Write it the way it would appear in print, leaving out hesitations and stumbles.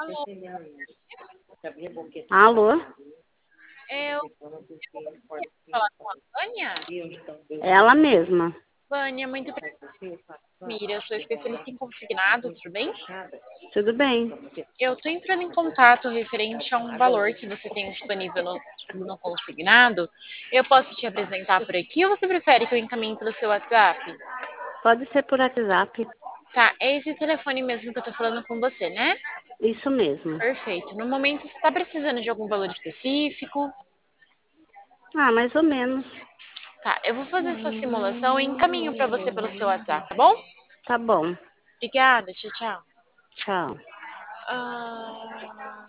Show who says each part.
Speaker 1: Alô,
Speaker 2: Alô?
Speaker 1: eu queria falar com a Vânia.
Speaker 2: Ela mesma.
Speaker 1: Vânia, muito prazer, Mira. Eu sou especialista em consignado, tudo bem?
Speaker 2: Tudo bem?
Speaker 1: Eu tô entrando em contato referente a um valor que você tem disponível no consignado. Eu posso te apresentar por aqui ou você prefere que eu encaminhe pelo seu WhatsApp?
Speaker 2: Pode ser por WhatsApp.
Speaker 1: Tá, é esse telefone mesmo que eu tô falando com você, né?
Speaker 2: Isso mesmo.
Speaker 1: Perfeito. No momento, você tá precisando de algum valor específico?
Speaker 2: Ah, mais ou menos.
Speaker 1: Tá, eu vou fazer essa simulação e encaminho pra você pelo seu WhatsApp, tá bom?
Speaker 2: Tá bom.
Speaker 1: Obrigada, tchau, tchau.
Speaker 2: Tchau.
Speaker 1: Ah,